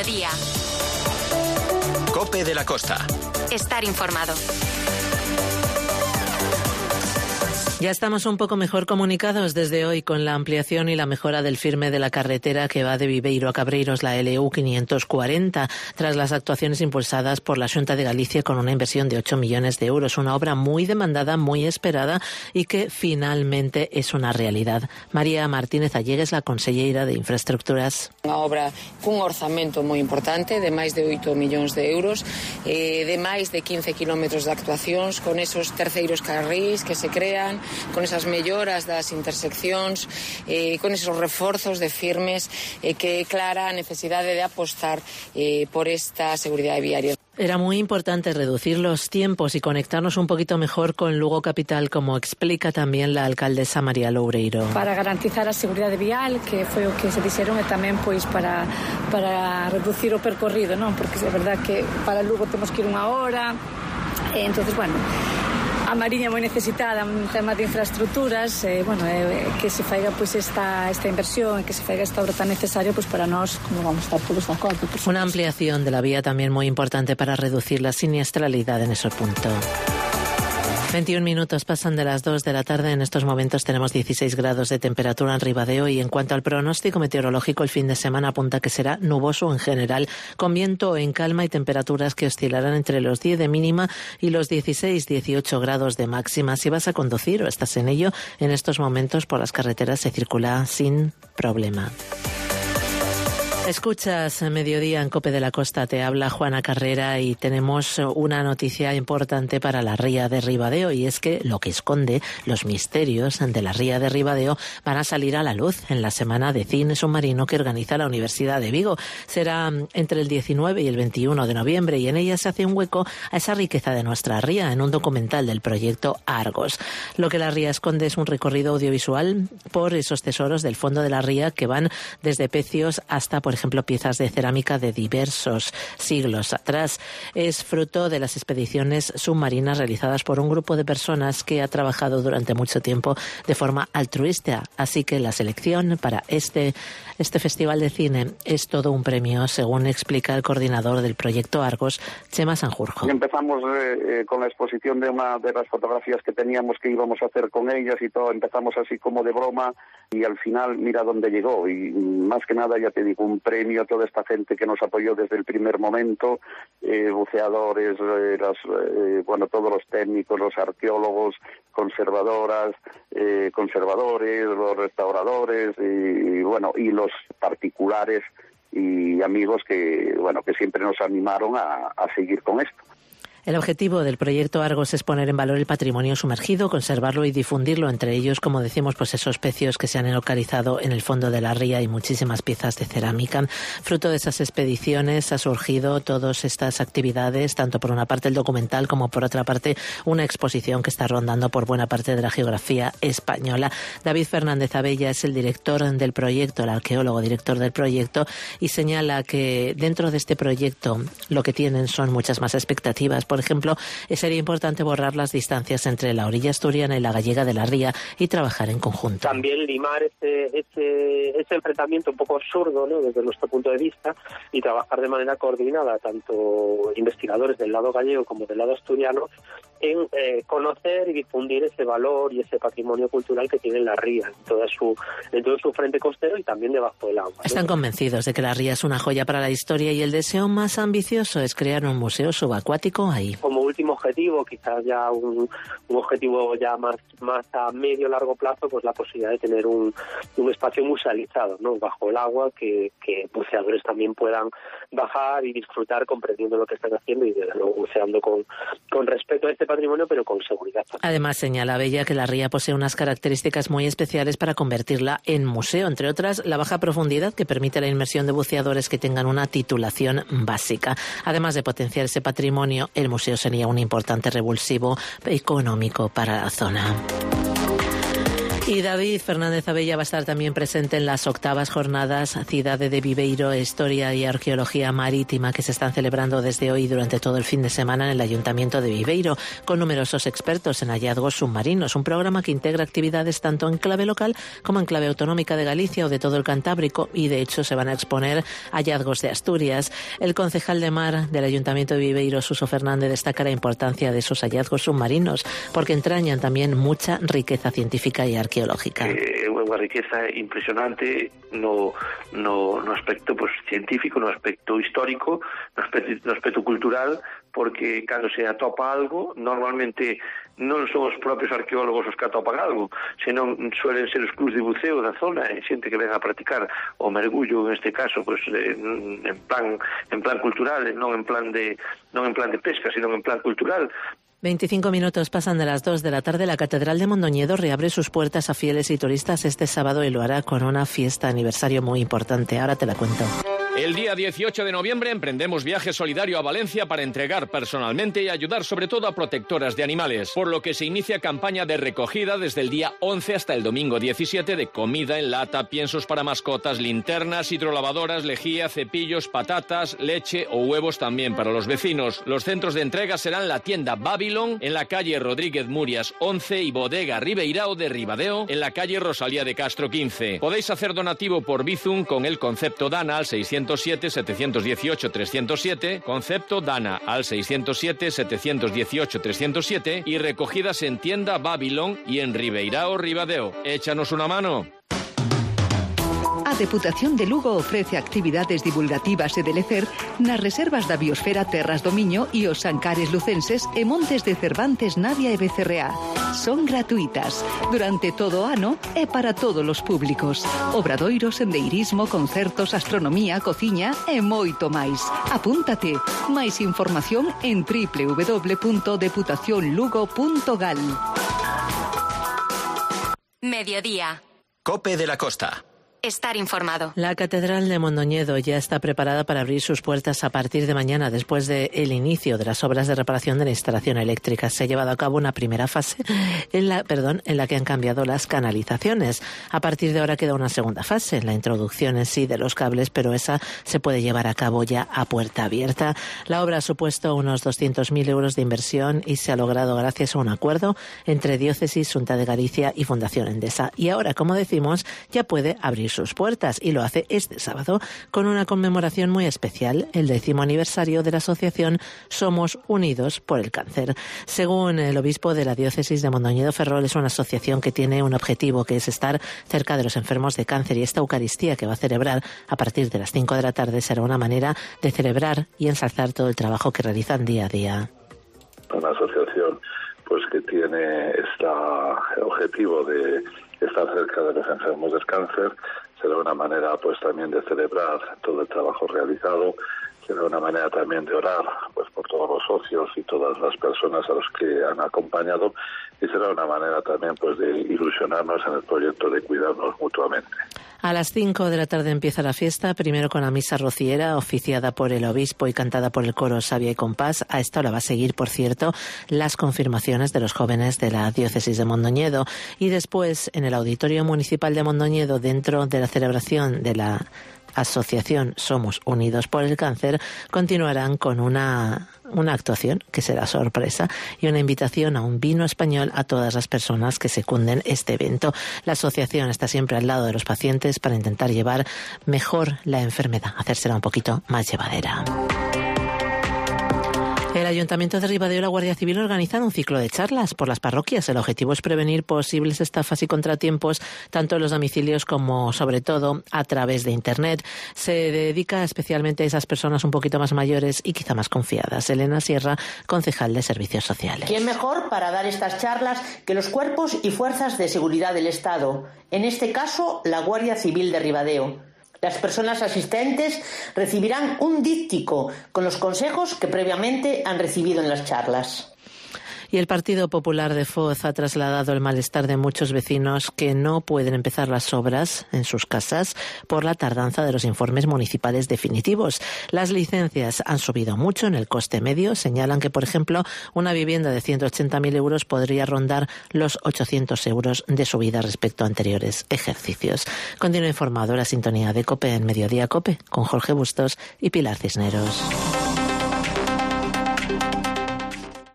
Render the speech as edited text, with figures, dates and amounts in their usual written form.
mediodía. COPE de la Costa. Estar informado. Ya estamos un poco mejor comunicados desde hoy con la ampliación y la mejora del firme de la carretera que va de Viveiro a Cabreiros, la LU 540, tras las actuaciones impulsadas por la Xunta de Galicia con una inversión de 8 millones de euros. Una obra muy demandada, muy esperada y que finalmente es una realidad. María Martínez Allegues, la conselleira de Infraestructuras. Unha obra cun orzamento moi importante de máis de 8 millóns de euros, de máis de 15 kilómetros de actuacións, con esos terceiros carrís que se crean, con esas melloras das interseccións, con esos reforzos de firmes, que clara a necesidade de apostar por esta seguridade viaria. Era muy importante reducir los tiempos y conectarnos un poquito mejor con Lugo Capital, como explica también la alcaldesa María Loureiro. Para garantizar a seguridade vial, que foi o que se dixeron, e tamén pois para reducir o percorrido, non? Porque é verdad que para Lugo temos que ir unha hora, entonces, bueno, a Mariña moi necesitada un tema de infraestructuras, que se faiga pois esta inversión, que se faiga esta obra tan necesaria pois para nós, como vamos a estar todos de acordo. Una ampliación de la vía también muy importante para reducir la siniestralidad en ese punto. 21 minutos pasan de las 2 de la tarde. En estos momentos tenemos 16 grados de temperatura en Ribadeo y en cuanto al pronóstico meteorológico, el fin de semana apunta que será nuboso en general, con viento en calma y temperaturas que oscilarán entre los 10 de mínima y los 16-18 grados de máxima. Si vas a conducir o estás en ello, en estos momentos por las carreteras se circula sin problema. Escuchas Mediodía en COPE de la Costa, te habla Juana Carrera y tenemos una noticia importante para la ría de Ribadeo, y es que lo que esconde los misterios de la ría de Ribadeo van a salir a la luz en la Semana de Cine Submarino que organiza la Universidad de Vigo. Será entre el 19 y el 21 de noviembre y en ella se hace un hueco a esa riqueza de nuestra ría en un documental del proyecto Argos. Lo que la ría esconde es un recorrido audiovisual por esos tesoros del fondo de la ría que van desde pecios hasta, por ejemplo, piezas de cerámica de diversos siglos atrás. Es fruto de las expediciones submarinas realizadas por un grupo de personas que ha trabajado durante mucho tiempo de forma altruista. Así que la selección para este festival de cine es todo un premio, según explica el coordinador del proyecto Argos, Chema Sanjurjo. Empezamos con la exposición de una de las fotografías que teníamos que íbamos a hacer con ellas y todo. Empezamos así como de broma y al final mira dónde llegó. Y más que nada, ya te digo, un premio a toda esta gente que nos apoyó desde el primer momento, buceadores, todos los técnicos, los arqueólogos, conservadoras, conservadores, los restauradores y los particulares y amigos que siempre nos animaron a seguir con esto. El objetivo del proyecto Argos es poner en valor el patrimonio sumergido, conservarlo y difundirlo, entre ellos, como decimos, pues esos pecios que se han localizado en el fondo de la ría y muchísimas piezas de cerámica. Fruto de esas expediciones ha surgido todas estas actividades, tanto por una parte el documental como por otra parte una exposición que está rondando por buena parte de la geografía española. David Fernández Abella es el director del proyecto, el arqueólogo director del proyecto, y señala que dentro de este proyecto lo que tienen son muchas más expectativas. Por ejemplo, sería importante borrar las distancias entre la orilla asturiana y la gallega de la ría y trabajar en conjunto. También limar ese enfrentamiento un poco absurdo, ¿no?, desde nuestro punto de vista, y trabajar de manera coordinada, tanto investigadores del lado gallego como del lado asturiano, en conocer y difundir ese valor y ese patrimonio cultural que tiene la ría en todo su frente costero y también debajo del agua, ¿no? Están convencidos de que la ría es una joya para la historia y el deseo más ambicioso es crear un museo subacuático ahí. Como último objetivo, quizás ya un objetivo ya más a medio largo plazo, pues la posibilidad de tener un espacio musealizado, ¿no?, bajo el agua, que buceadores también puedan bajar y disfrutar comprendiendo lo que están haciendo y desde luego buceando con respeto a este patrimonio, pero con seguridad. Además, señala Bella que la ría posee unas características muy especiales para convertirla en museo, entre otras la baja profundidad que permite la inmersión de buceadores que tengan una titulación básica. Además de potenciar ese patrimonio, el museo sería un importante revulsivo económico para la zona. Y David Fernández Abella va a estar también presente en las 8ª jornadas Cidade de Viveiro, Historia y Arqueología Marítima, que se están celebrando desde hoy durante todo el fin de semana en el Ayuntamiento de Viveiro, con numerosos expertos en hallazgos submarinos. Un programa que integra actividades tanto en clave local como en clave autonómica de Galicia o de todo el Cantábrico, y de hecho se van a exponer hallazgos de Asturias. El concejal de mar del Ayuntamiento de Viveiro, Suso Fernández, destaca la importancia de esos hallazgos submarinos porque entrañan también mucha riqueza científica y arqueológica. Unha riqueza impresionante no aspecto científico, no aspecto histórico, no aspecto cultural, porque cando se atopa algo, normalmente non son os propios arqueólogos os que atopan algo, senón suelen ser os clubs de buceo da zona e xente que ven a practicar o mergullo, en este caso, en plan cultural, non en plan de pesca, sino en plan cultural. 25 minutos pasan de las 2 de la tarde. La Catedral de Mondoñedo reabre sus puertas a fieles y turistas este sábado y lo hará con una fiesta aniversario muy importante. Ahora te la cuento. El día 18 de noviembre emprendemos viaje solidario a Valencia para entregar personalmente y ayudar sobre todo a protectoras de animales, por lo que se inicia campaña de recogida desde el día 11 hasta el domingo 17 de comida en lata, piensos para mascotas, linternas, hidrolavadoras, lejía, cepillos, patatas, leche o huevos también para los vecinos. Los centros de entrega serán la tienda Babylon en la calle Rodríguez Murias 11 y bodega Ribeirao de Ribadeo en la calle Rosalía de Castro 15. Podéis hacer donativo por Bizum con el concepto DANA al 607-718-307, concepto DANA al 607-718-307 y recogidas en tienda Babylon y en Ribeirao Ribadeo. Échanos una mano. A Deputación de Lugo ofrece actividades divulgativas e de lecer nas reservas da Biosfera Terras do Miño e os Ancares lucenses e Montes de Cervantes, Navia e Becerreá. Son gratuitas durante todo o ano e para todos os públicos. Obradoiros, sendeirismo, concertos, astronomía, cociña e moito máis. Apúntate. Máis información en www.deputacionlugo.gal. Mediodía. COPE de la Costa. Estar informado. La Catedral de Mondoñedo ya está preparada para abrir sus puertas a partir de mañana, después del inicio de las obras de reparación de la instalación eléctrica. Se ha llevado a cabo una primera fase en la que han cambiado las canalizaciones. A partir de ahora queda una segunda fase, la introducción en sí de los cables, pero esa se puede llevar a cabo ya a puerta abierta. La obra ha supuesto unos 200.000 euros de inversión y se ha logrado gracias a un acuerdo entre Diócesis, Xunta de Galicia y Fundación Endesa. Y ahora, como decimos, ya puede abrir sus puertas y lo hace este sábado con una conmemoración muy especial, el 10º aniversario de la asociación Somos Unidos por el Cáncer. Según el obispo de la diócesis de Mondoñedo, Ferrol, es una asociación que tiene un objetivo, que es estar cerca de los enfermos de cáncer, y esta Eucaristía que va a celebrar a partir de las 5 de la tarde será una manera de celebrar y ensalzar todo el trabajo que realizan día a día. Una asociación que tiene este objetivo de estar cerca de los enfermos del cáncer. Será una manera también de celebrar todo el trabajo realizado, será una manera también de orar por todos los socios y todas las personas a los que han acompañado, y será una manera también de ilusionarnos en el proyecto de cuidarnos mutuamente. A las 5 de la tarde empieza la fiesta, primero con la misa rociera, oficiada por el obispo y cantada por el coro Sabia y Compás. A esta hora va a seguir, por cierto, las confirmaciones de los jóvenes de la diócesis de Mondoñedo. Y después, en el Auditorio Municipal de Mondoñedo, dentro de la celebración de la asociación Somos Unidos por el Cáncer, continuarán con una actuación que será sorpresa y una invitación a un vino español a todas las personas que secunden este evento. La asociación está siempre al lado de los pacientes para intentar llevar mejor la enfermedad, hacérsela un poquito más llevadera. El Ayuntamiento de Ribadeo y la Guardia Civil organizan un ciclo de charlas por las parroquias. El objetivo es prevenir posibles estafas y contratiempos, tanto en los domicilios como, sobre todo, a través de Internet. Se dedica especialmente a esas personas un poquito más mayores y quizá más confiadas. Elena Sierra, concejal de Servicios Sociales. ¿Quién mejor para dar estas charlas que los cuerpos y fuerzas de seguridad del Estado? En este caso, la Guardia Civil de Ribadeo. Las personas asistentes recibirán un díptico con los consejos que previamente han recibido en las charlas. Y el Partido Popular de Foz ha trasladado el malestar de muchos vecinos que no pueden empezar las obras en sus casas por la tardanza de los informes municipales definitivos. Las licencias han subido mucho en el coste medio. Señalan que, por ejemplo, una vivienda de 180.000 euros podría rondar los 800 euros de subida respecto a anteriores ejercicios. Continúa informado la sintonía de COPE en Mediodía COPE con Jorge Bustos y Pilar Cisneros.